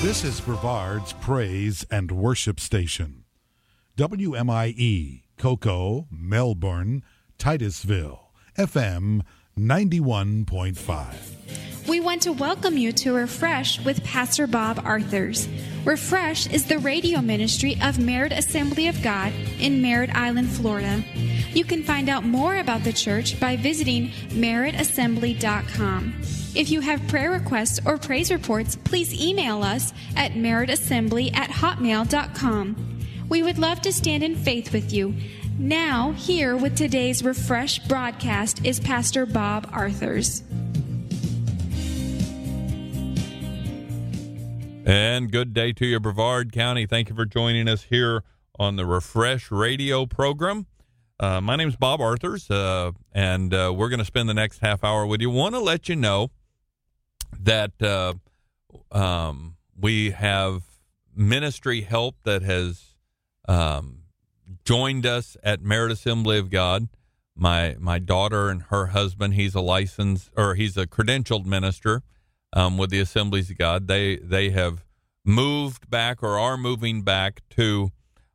This is Brevard's Praise and Worship Station. WMIE, Cocoa, Melbourne, Titusville, FM 91.5. We want to welcome you to Refresh with Pastor Bob Arthurs. Refresh is the radio ministry of Merritt Assembly of God in Merritt Island, Florida. You can find out more about the church by visiting merrittassembly.com. If you have prayer requests or praise reports, please email us at merrittassembly@hotmail.com. We would love to stand in faith with you. Now, here with today's Refresh broadcast is Pastor Bob Arthurs. And good day to you, Brevard County. Thank you for joining us here on the Refresh radio program. My name is Bob Arthurs, and we're going to spend the next half hour with you. Want to let you know that we have ministry help that has joined us at Merritt Assembly of God. My daughter and her husband, he's a credentialed minister with the Assemblies of God. They have moved back or are moving back to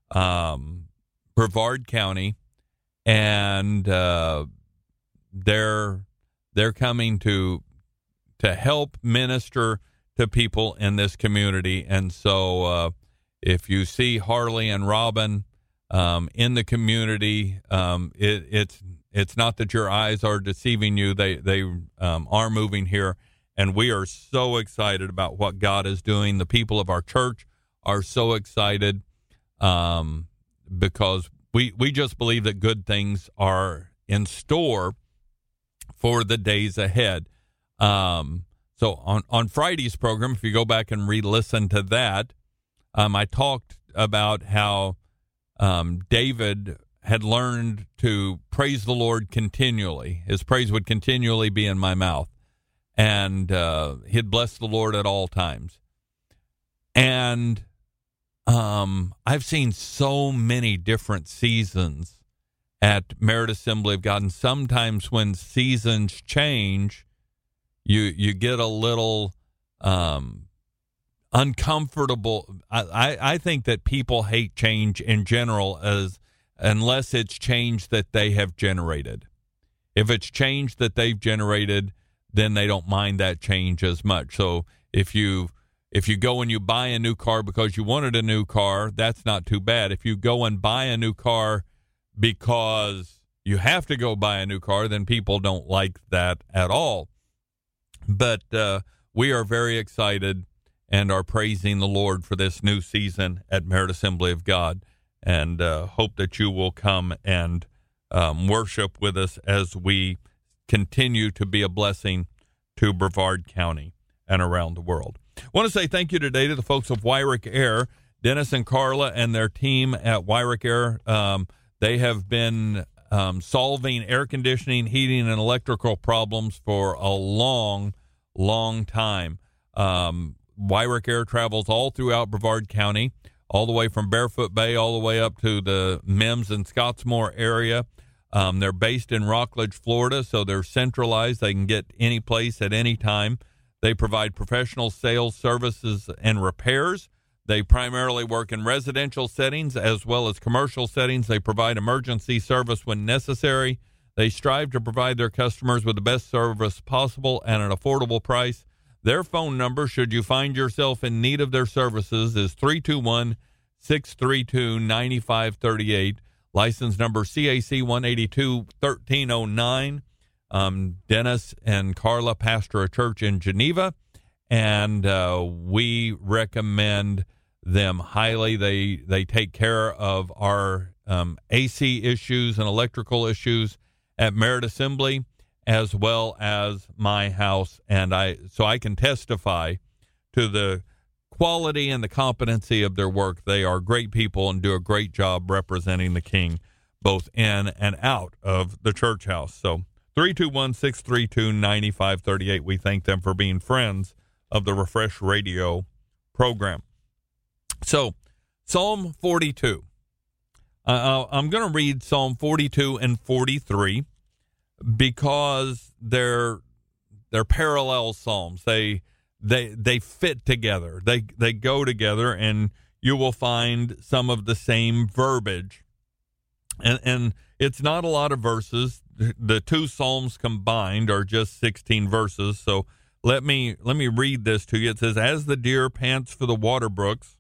Brevard County, and they're coming to help minister to people in this community. And so if you see Harley and Robin in the community, it's not that your eyes are deceiving you. They are moving here, and we are so excited about what God is doing. The people of our church are so excited because we just believe that good things are in store for the days ahead. So on Friday's program, if you go back and re-listen to that, I talked about how David had learned to praise the Lord continually. His praise would continually be in my mouth, and he'd bless the Lord at all times. And I've seen so many different seasons at Merritt Assembly of God, and sometimes when seasons change, you get a little uncomfortable. I think that people hate change in general unless it's change that they have generated. If it's change that they've generated, then they don't mind that change as much. So if you go and you buy a new car because you wanted a new car, that's not too bad. If you go and buy a new car because you have to go buy a new car, then people don't like that at all. But we are very excited and are praising the Lord for this new season at Merritt Assembly of God, and hope that you will come and worship with us as we continue to be a blessing to Brevard County and around the world. I want to say thank you today to the folks of Wyrick Air, Dennis and Carla and their team at Wyrick Air. They have been solving air conditioning, heating, and electrical problems for a long time. Wyrick Air travels all throughout Brevard County, all the way from Barefoot Bay all the way up to the Mims and Scottsmore area. They're based in Rockledge, Florida, so they're centralized. They can get any place at any time. They provide professional sales, services, and repairs. They primarily work in residential settings as well as commercial settings. They provide emergency service when necessary. They strive to provide their customers with the best service possible at an affordable price. Their phone number, should you find yourself in need of their services, is 321-632-9538. License number CAC 182-1309. Dennis and Carla pastor a church in Geneva, and we recommend them highly. They take care of our AC issues and electrical issues at Merritt Assembly, as well as my house, and I can testify to the quality and the competency of their work. They are great people and do a great job representing the King both in and out of the church house. So 321-632-9538. We thank them for being friends of the Refresh Radio program. So Psalm 42. I'm going to read Psalm 42 and 43 because they're parallel psalms. They they fit together. They go together, and you will find some of the same verbiage. And it's not a lot of verses. The two Psalms combined are just 16 verses. So let me read this to you. It says, "As the deer pants for the water brooks,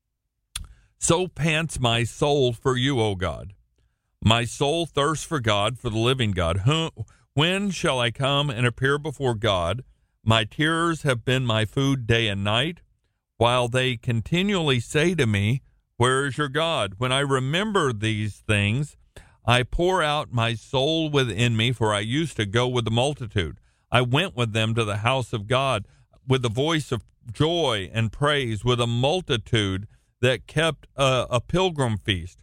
so pants my soul for you, O God. My soul thirsts for God, for the living God. When shall I come and appear before God? My tears have been my food day and night, while they continually say to me, 'Where is your God?' When I remember these things, I pour out my soul within me, for I used to go with the multitude. I went with them to the house of God with the voice of joy and praise, with a multitude that kept a pilgrim feast.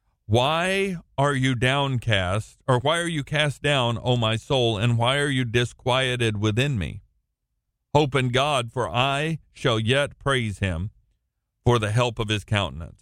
Why are you downcast, or why are you cast down, O my soul, and why are you disquieted within me? Hope in God, for I shall yet praise him for the help of his countenance.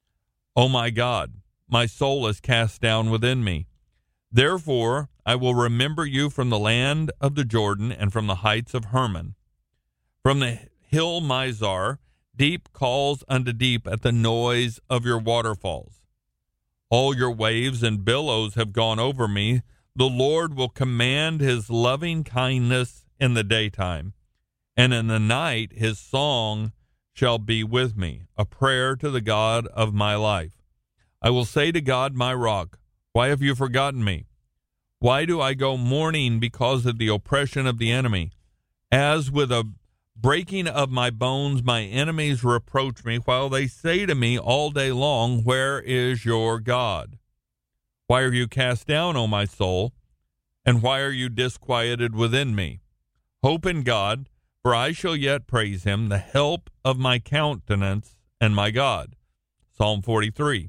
O my God, my soul is cast down within me. Therefore I will remember you from the land of the Jordan and from the heights of Hermon. From the hill Mizar, deep calls unto deep at the noise of your waterfalls. All your waves and billows have gone over me. The Lord will command his loving kindness in the daytime, and in the night his song shall be with me, a prayer to the God of my life. I will say to God, my rock, why have you forgotten me? Why do I go mourning because of the oppression of the enemy? As with a breaking of my bones, my enemies reproach me, while they say to me all day long, where is your God? Why are you cast down, O my soul? And why are you disquieted within me? Hope in God, for I shall yet praise him, the help of my countenance and my God. Psalm 43.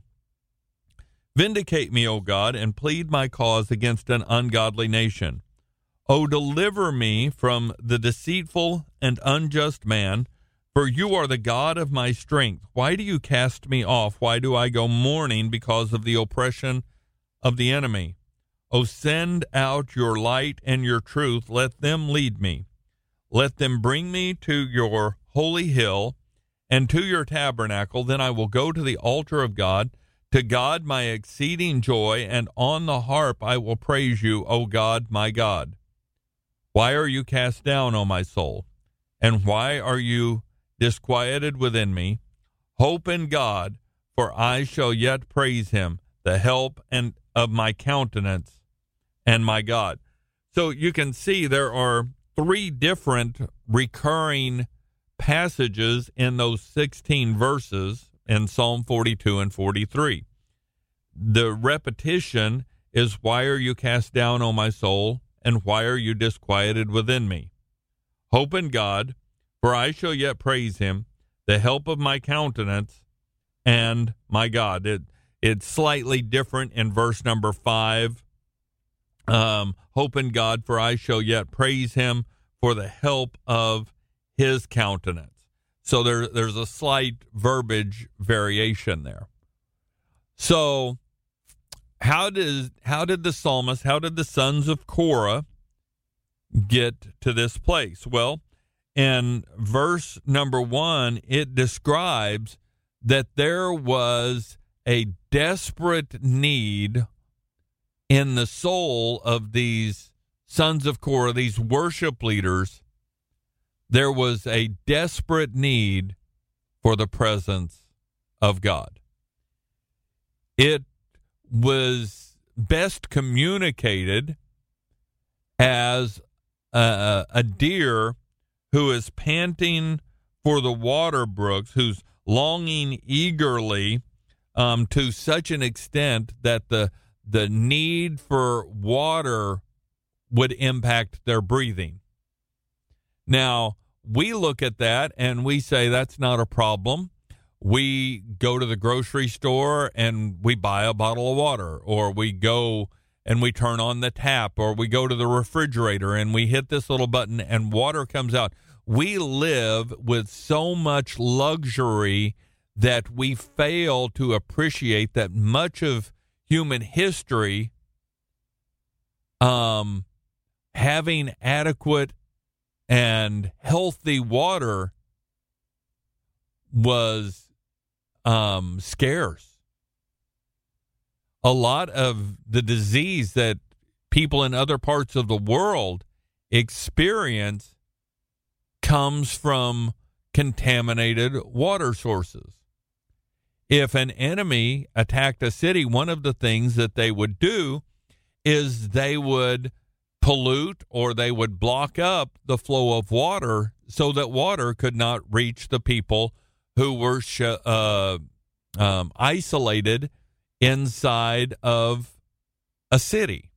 Vindicate me, O God, and plead my cause against an ungodly nation. O deliver me from the deceitful and unjust man, for you are the God of my strength. Why do you cast me off? Why do I go mourning because of the oppression of the enemy? O send out your light and your truth. Let them lead me. Let them bring me to your holy hill and to your tabernacle. Then I will go to the altar of God, to God my exceeding joy, and on the harp I will praise you, O God, my God. Why are you cast down, O my soul? And why are you disquieted within me? Hope in God, for I shall yet praise him, the help and of my countenance and my God. So you can see there are three different recurring passages in those 16 verses in Psalm 42 and 43. The repetition is, why are you cast down, O my soul? And why are you disquieted within me? Hope in God, for I shall yet praise him, the help of my countenance and my God. It's slightly different in verse number 5. Hope in God, for I shall yet praise him for the help of his countenance. So there's a slight verbiage variation there. So how did the psalmist, how did the sons of Korah get to this place? Well, in verse number 1, it describes that there was a desperate need in the soul of these sons of Korah, these worship leaders. There was a desperate need for the presence of God. It was best communicated as a deer who is panting for the water brooks, who's longing eagerly to such an extent that the need for water would impact their breathing. Now, we look at that and we say that's not a problem. We go to the grocery store and we buy a bottle of water, or we go and we turn on the tap, or we go to the refrigerator and we hit this little button and water comes out. We live with so much luxury that we fail to appreciate that much of human history, having adequate and healthy water was scarce. A lot of the disease that people in other parts of the world experience comes from contaminated water sources. If an enemy attacked a city, one of the things that they would do is they would pollute or they would block up the flow of water so that water could not reach the people who were isolated inside of a city.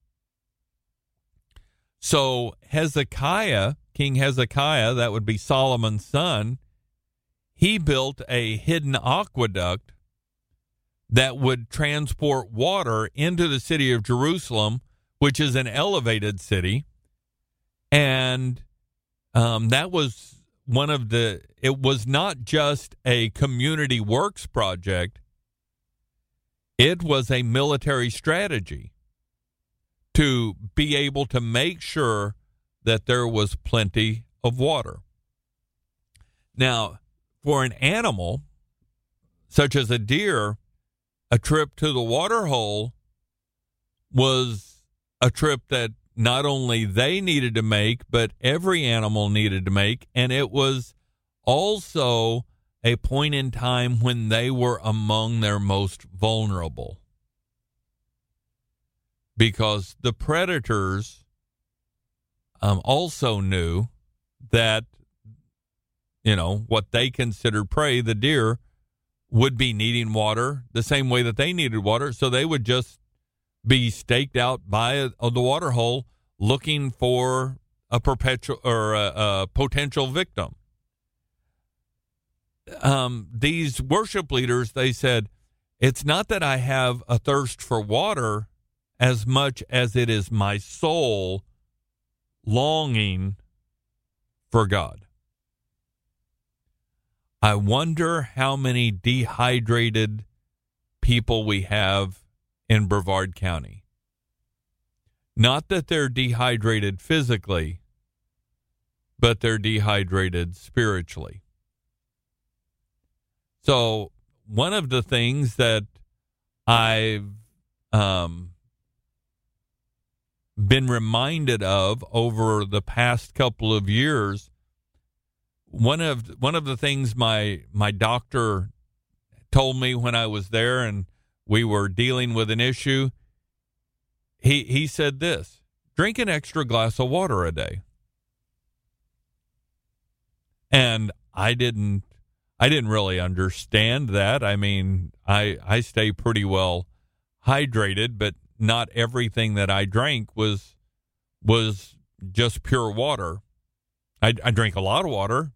So Hezekiah, King Hezekiah, that would be Solomon's son, he built a hidden aqueduct that would transport water into the city of Jerusalem, which is an elevated city. And that was it was not just a community works project. It was a military strategy to be able to make sure that there was plenty of water. Now, for an animal such as a deer, a trip to the water hole was a trip that not only they needed to make, but every animal needed to make. And it was also a point in time when they were among their most vulnerable, because the predators also knew that, what they considered prey, the deer, would be needing water the same way that they needed water. So they would just be staked out by the water hole looking for a potential victim. These worship leaders, they said, it's not that I have a thirst for water as much as it is my soul longing for God. I wonder how many dehydrated people we have in Brevard County. Not that they're dehydrated physically, but they're dehydrated spiritually. So one of the things that I've been reminded of over the past couple of years, one of the things my doctor told me when I was there and we were dealing with an issue, he said this: drink an extra glass of water a day. And I didn't really understand that. I mean, I stay pretty well hydrated, but not everything that I drank was just pure water. I drink a lot of water.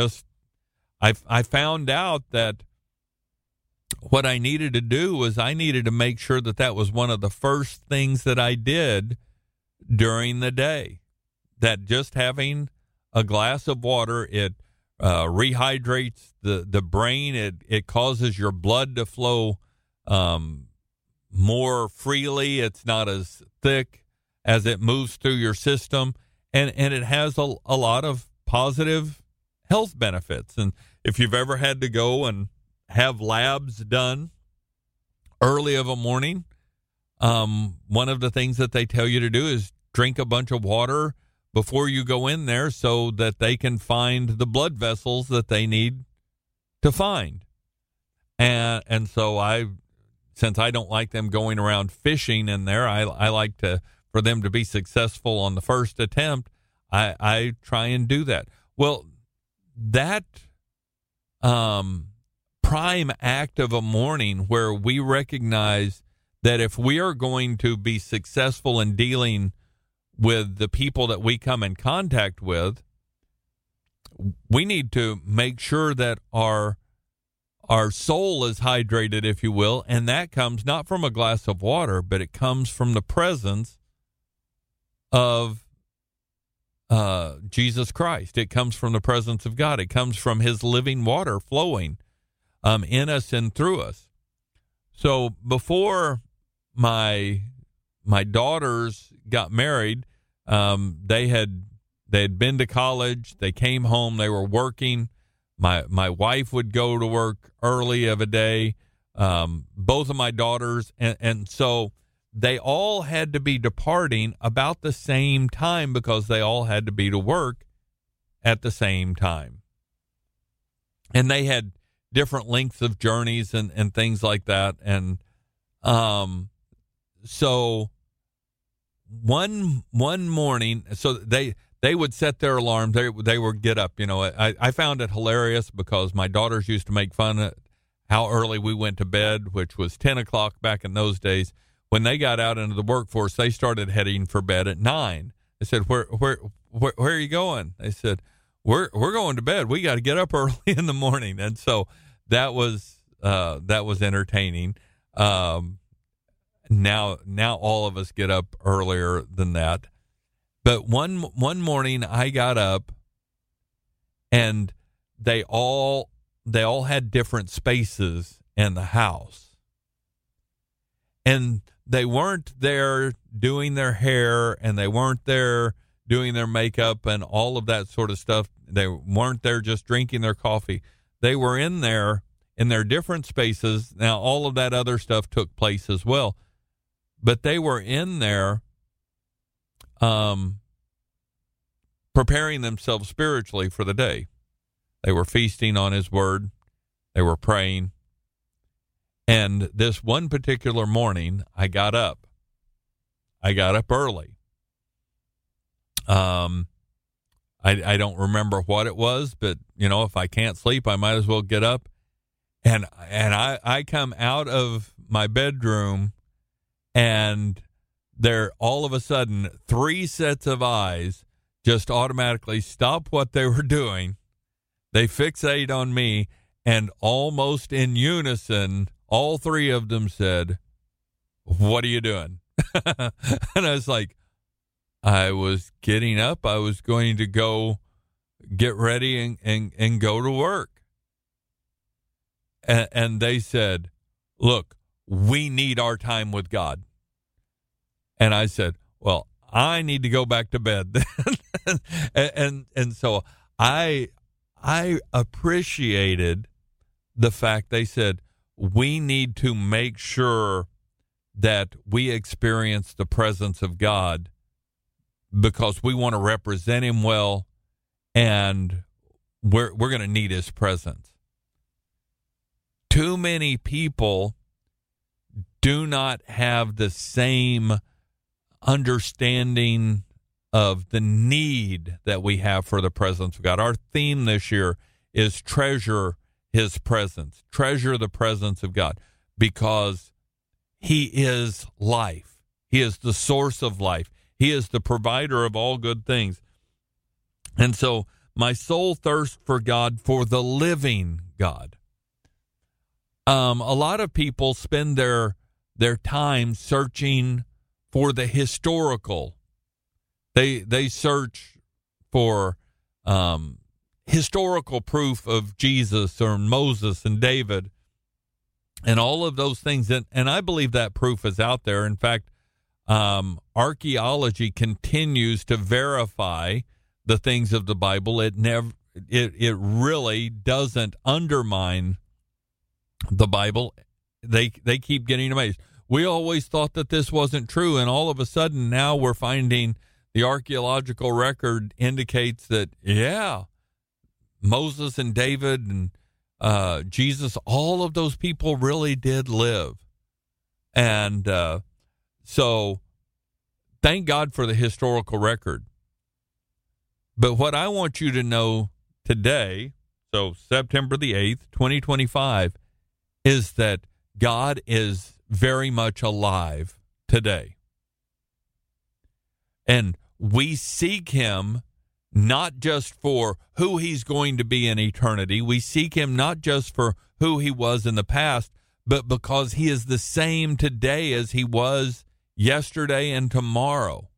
I found out that what I needed to do was I needed to make sure that was one of the first things that I did during the day. That just having a glass of water, it rehydrates the brain. It causes your blood to flow more freely. It's not as thick as it moves through your system, and it has a lot of positive health benefits. And if you've ever had to go and have labs done early of a morning, one of the things that they tell you to do is drink a bunch of water before you go in there so that they can find the blood vessels that they need to find. And so since I don't like them going around fishing in there, I like for them to be successful on the first attempt. I try and do that. Well, that prime act of a morning where we recognize that if we are going to be successful in dealing with the people that we come in contact with, we need to make sure that our soul is hydrated, if you will, and that comes not from a glass of water, but it comes from the presence of Jesus Christ. It comes from the presence of God. It comes from his living water flowing in us and through us. So before my daughters got married, they had They had been to college. They came home. They were working. My wife would go to work early of a day. Both of my daughters. And so they all had to be departing about the same time because they all had to be to work at the same time. And they had different lengths of journeys and things like that. And so one morning, so they would set their alarm. They would get up. You know, I found it hilarious because my daughters used to make fun of how early we went to bed, which was 10 o'clock back in those days. When they got out into the workforce, they started heading for bed at 9. I said, where are you going? They said, we're going to bed. We got to get up early in the morning. And so that was entertaining. Now all of us get up earlier than that. But one morning I got up, and they all had different spaces in the house. And they weren't there doing their hair, and they weren't there doing their makeup and all of that sort of stuff. They weren't there just drinking their coffee. They were in there in their different spaces. Now, all of that other stuff took place as well. But they were in there preparing themselves spiritually for the day. They were feasting on his word. They were praying. And this one particular morning, I got up. I got up early. I don't remember what it was, but, you know, if I can't sleep, I might as well get up. And I come out of my bedroom, and there, all of a sudden, 3 sets of eyes just automatically stop what they were doing. They fixate on me, and almost in unison, all 3 of them said, "What are you doing?" And I was like, I was getting up. I was going to go get ready and go to work. And they said, "Look, we need our time with God." And I said, "Well, I need to go back to bed." and so I appreciated the fact they said, we need to make sure that we experience the presence of God because we want to represent him well, and we're going to need his presence. Too many people do not have the same understanding of the need that we have for the presence of God. Our theme this year is treasure his presence, treasure the presence of God, because he is life. He is the source of life. He is the provider of all good things. And so my soul thirsts for God, for the living God. A lot of people spend their time searching for the historical. They search for historical proof of Jesus or Moses and David and all of those things. And I believe that proof is out there. In fact, archaeology continues to verify the things of the Bible. It really doesn't undermine the Bible. They keep getting amazed. We always thought that this wasn't true, and all of a sudden now we're finding the archaeological record indicates that, yeah, Moses and David and Jesus, all of those people really did live. And so thank God for the historical record. But what I want you to know today, so September the 8th, 2025, is that God is very much alive today. And we seek him not just for who he's going to be in eternity. We seek him not just for who he was in the past, but because he is the same today as he was yesterday and tomorrow.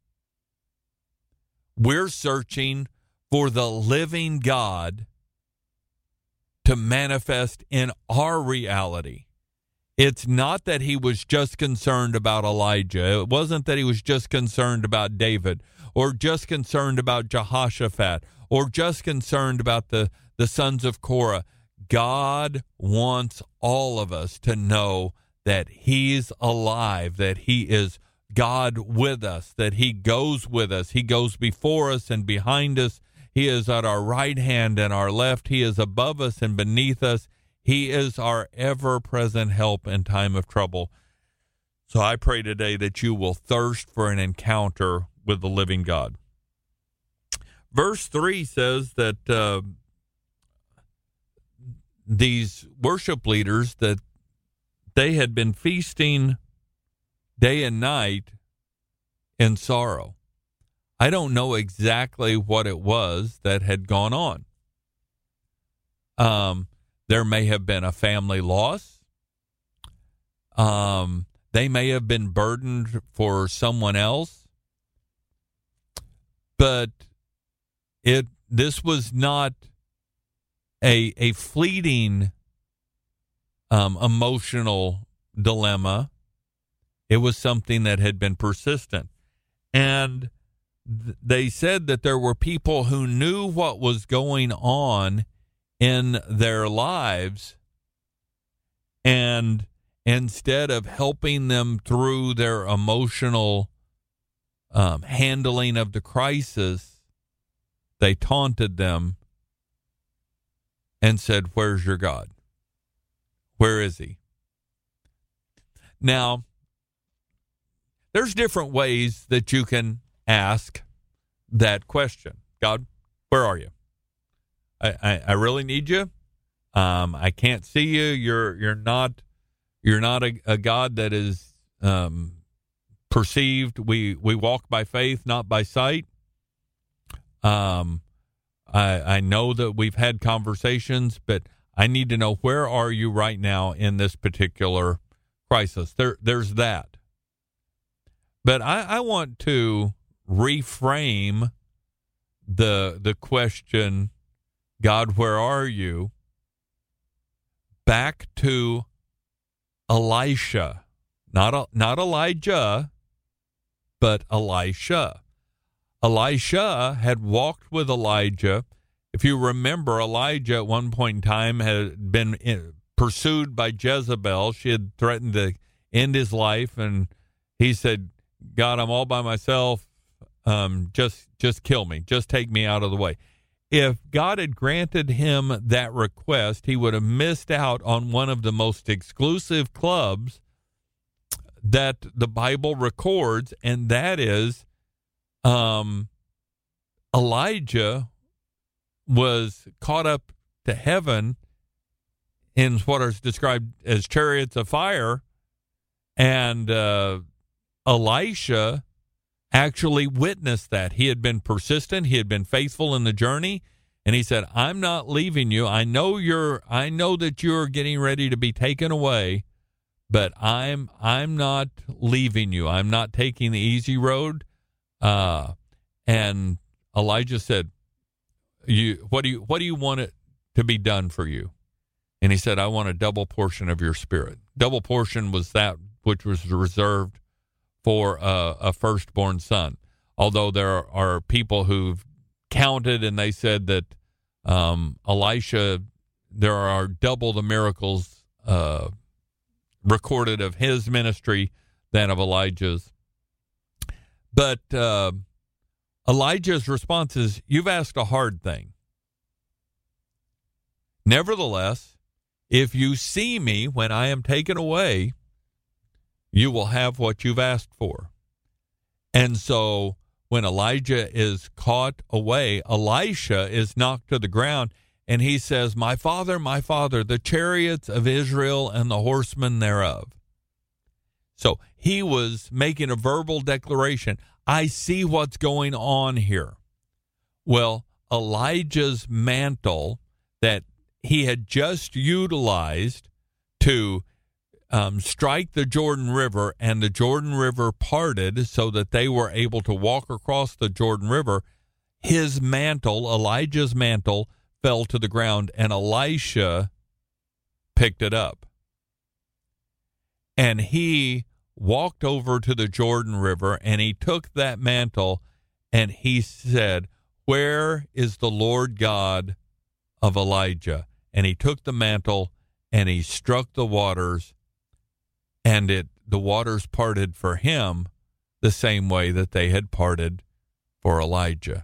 We're searching for the living God to manifest in our reality. It's not that he was just concerned about Elijah. It wasn't that he was just concerned about David or just concerned about Jehoshaphat, or just concerned about the sons of Korah. God wants all of us to know that he's alive, that he is God with us, that he goes with us. He goes before us and behind us. He is at our right hand and our left. He is above us and beneath us. He is our ever-present help in time of trouble. So I pray today that you will thirst for an encounter with the living God. Verse 3 says that these worship leaders, that they had been feasting day and night in sorrow. I don't know exactly what it was that had gone on. There may have been a family loss. They may have been burdened for someone else. But this was not a fleeting emotional dilemma. It was something that had been persistent. And they said that there were people who knew what was going on in their lives, and instead of helping them through their emotional handling of the crisis, they taunted them and said, "Where's your God? Where is he?" Now, there's different ways that you can ask that question. God, where are you? I really need you. I can't see you. You're not a God that is perceived. We walk by faith, not by sight. I know that we've had conversations, but I need to know, where are you right now in this particular crisis? There's that. But I want to reframe the question, God, where are you, back to Elisha, not Elijah, but Elisha. Elisha had walked with Elijah. If you remember, Elijah at one point in time had been pursued by Jezebel. She had threatened to end his life, and he said, God, I'm all by myself. Just kill me. Just take me out of the way. If God had granted him that request, he would have missed out on one of the most exclusive clubs that the Bible records, and that is Elijah was caught up to heaven in what is described as chariots of fire, and Elisha actually witnessed that. He had been persistent. He had been faithful in the journey, and he said, I'm not leaving you. I know that you're getting ready to be taken away, but I'm not leaving you. I'm not taking the easy road. And Elijah said, what do you want it to be done for you? And he said, I want a double portion of your spirit. Double portion was that which was reserved for a firstborn son. Although there are people who've counted and they said that Elisha, there are double the miracles recorded of his ministry than of Elijah's. But Elijah's response is, you've asked a hard thing. Nevertheless, if you see me when I am taken away, you will have what you've asked for. And so when Elijah is caught away, Elisha is knocked to the ground, and he says, my father, the chariots of Israel and the horsemen thereof. So he was making a verbal declaration. I see what's going on here. Well, Elijah's mantle that he had just utilized to strike the Jordan River, and the Jordan River parted so that they were able to walk across the Jordan River, his mantle, Elijah's mantle, fell to the ground, and Elisha picked it up. And he walked over to the Jordan River, and he took that mantle and he said, "Where is the Lord God of Elijah?" And he took the mantle and he struck the waters, and the waters parted for him the same way that they had parted for Elijah.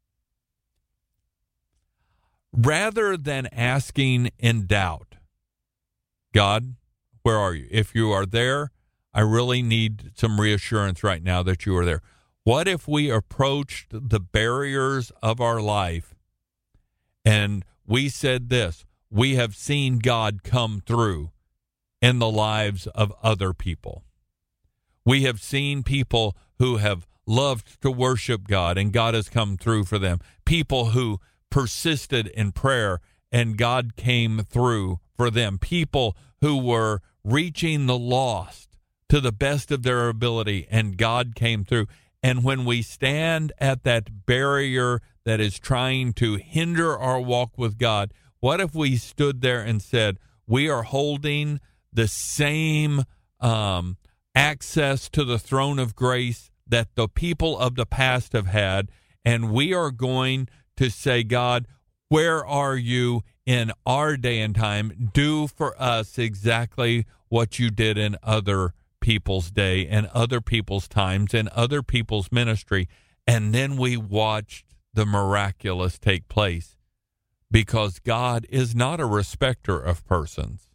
Rather than asking in doubt, "God, where are you? If you are there, I really need some reassurance right now that you are there." What if we approached the barriers of our life and we said this: we have seen God come through in the lives of other people. We have seen people who have loved to worship God, and God has come through for them. People who persisted in prayer, and God came through for them. People who were reaching the lost to the best of their ability, and God came through. And when we stand at that barrier that is trying to hinder our walk with God, what if we stood there and said, we are holding the same access to the throne of grace that the people of the past have had, and we are going to say, "God, where are you in our day and time? Do for us exactly what you did in other people's day and other people's times and other people's ministry." And then we watched the miraculous take place, because God is not a respecter of persons.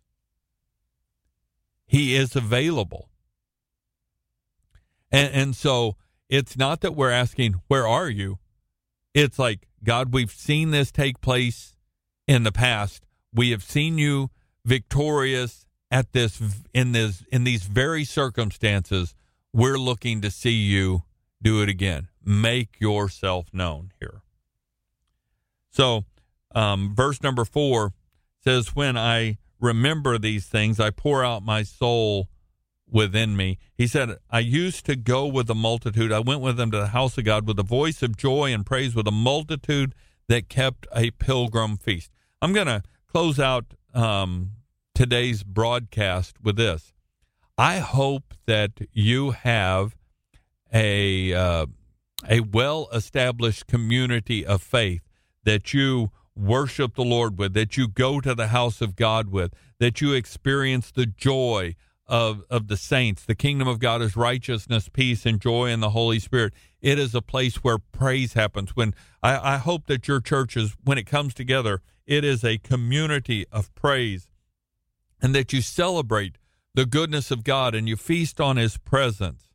He is available. And so it's not that we're asking, "Where are you?" It's like, "God, we've seen this take place in the past. We have seen you victorious at this in these very circumstances. We're looking to see you do it again. Make yourself known here." So verse number 4 says, "When I remember these things, I pour out my soul within me." He said, "I used to go with the multitude. I went with them to the house of God with a voice of joy and praise, with a multitude that kept a pilgrim feast." I'm going to close out today's broadcast with this. I hope that you have a well-established community of faith that you worship the Lord with, that you go to the house of God with, that you experience the joy of the saints. The kingdom of God is righteousness, peace, and joy in the Holy Spirit. It is a place where praise happens. When I hope that your churches, when it comes together, it is a community of praise, and that you celebrate the goodness of God and you feast on his presence.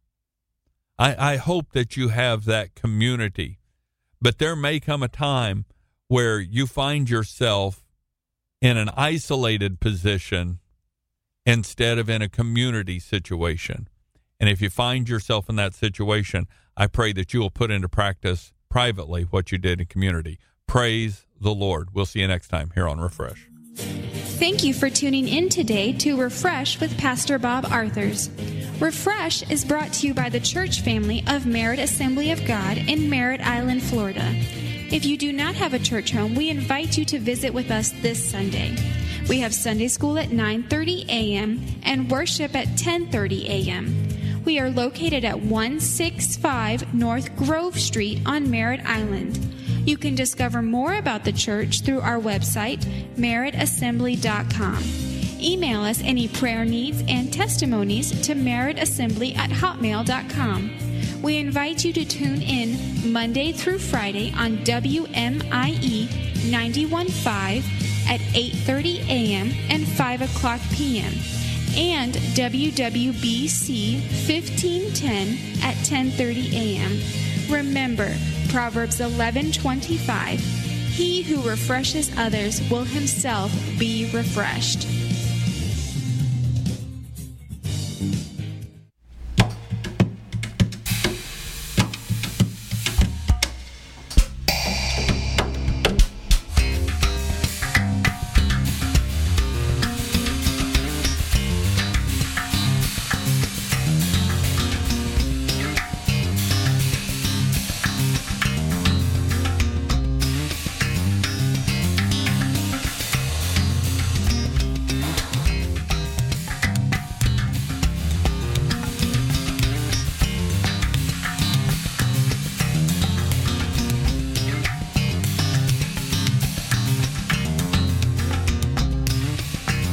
I hope that you have that community. But there may come a time where you find yourself in an isolated position instead of in a community situation. And if you find yourself in that situation, I pray that you will put into practice privately what you did in community. Praise the Lord. We'll see you next time here on Refresh. Thank you for tuning in today to Refresh with Pastor Bob Arthurs. Refresh is brought to you by the church family of Merritt Assembly of God in Merritt Island, Florida. If you do not have a church home, we invite you to visit with us this Sunday. We have Sunday school at 9:30 a.m. and worship at 10:30 a.m. We are located at 165 North Grove Street on Merritt Island. You can discover more about the church through our website, merrittassembly.com. Email us any prayer needs and testimonies to merrittassembly@hotmail.com. We invite you to tune in Monday through Friday on WMIE 91.5 at 8:30 a.m. and 5 o'clock p.m. and WWBC 1510 at 10:30 a.m. Remember, Proverbs 11:25, he who refreshes others will himself be refreshed.